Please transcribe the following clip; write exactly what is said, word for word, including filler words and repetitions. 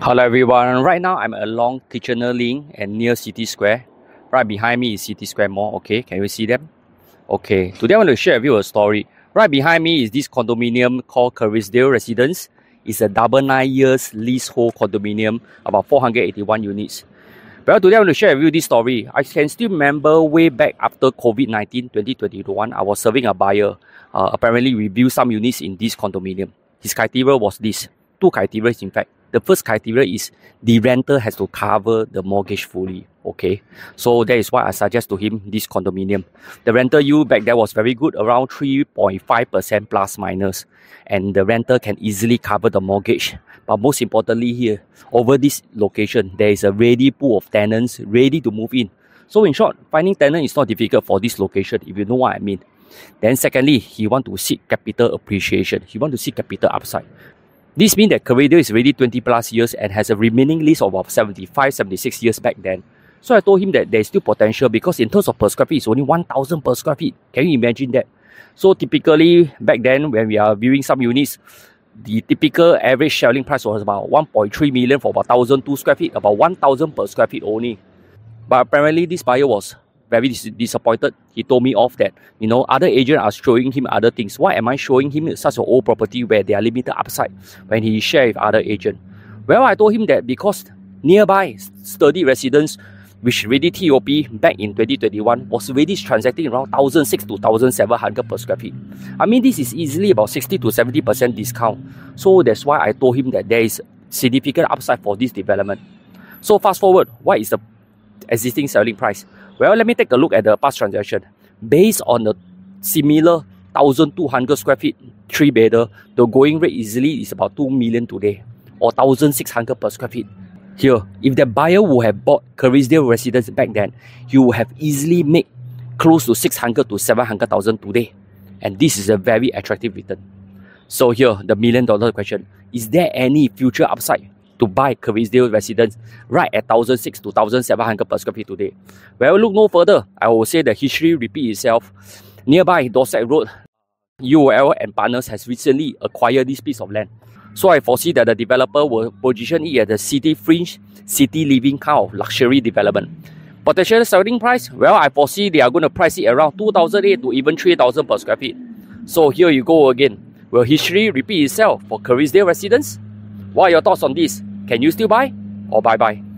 Hello everyone, right now I'm along Kitchener Link and near City Square. Right behind me is City Square Mall, okay, can you see them? Okay, today I want to share with you a story. Right behind me is this condominium called Kerrisdale Residence. It's a double nine years leasehold condominium, about four hundred eighty-one units. Well, today I want to share with you this story. I can still remember way back after COVID nineteen twenty twenty-one, I was serving a buyer, uh, apparently review some units in this condominium. His criteria was this, two criteria in fact. The first criteria is the renter has to cover the mortgage fully, okay? So that is why I suggest to him this condominium. The rental yield back there was very good, around three point five percent plus minus. And the renter can easily cover the mortgage. But most importantly here, over this location, there is a ready pool of tenants ready to move in. So in short, finding tenant is not difficult for this location, if you know what I mean. Then secondly, he want to seek capital appreciation. He want to seek capital upside. This means that Kerrisdale is already twenty plus years and has a remaining lease of about seventy-five, seventy-six years back then. So I told him that there is still potential because in terms of per square feet, it's only one thousand per square feet. Can you imagine that? So typically, back then when we are viewing some units, the typical average selling price was about one point three million for about one thousand two square feet, about one thousand per square feet only. But apparently this buyer was very dis disappointed. He told me off that, you know, other agents are showing him other things. Why am I showing him such an old property where there are limited upside when he share with other agents? Well, I told him that because nearby sturdy residents, which ready T O P back in twenty twenty-one, was already transacting around one thousand six hundred to one thousand seven hundred per square feet. I mean, this is easily about sixty to seventy percent discount. So that's why I told him that there is significant upside for this development. So fast forward, what is the existing selling price? Well, let me take a look at the past transaction. Based on the similar one thousand two hundred square feet three bedder, the going rate easily is about two million today, or one thousand six hundred per square feet. Here, if the buyer would have bought Kerrisdale Residence back then, he would have easily made close to six hundred to seven hundred thousand today. And this is a very attractive return. So here, the million dollar question, is there any future upside to buy Kerrisdale Residence right at one thousand six hundred to one thousand seven hundred per square feet today? Well, look no further. I will say the history repeats itself. Nearby Dorset Road, U O L and Partners has recently acquired this piece of land. So I foresee that the developer will position it as a city fringe, city living kind of luxury development. Potential selling price? Well, I foresee they are going to price it around two thousand eight to even three thousand per square feet. So here you go again. Will history repeat itself for Kerrisdale Residence? What are your thoughts on this? Can you still buy? Or bye-bye?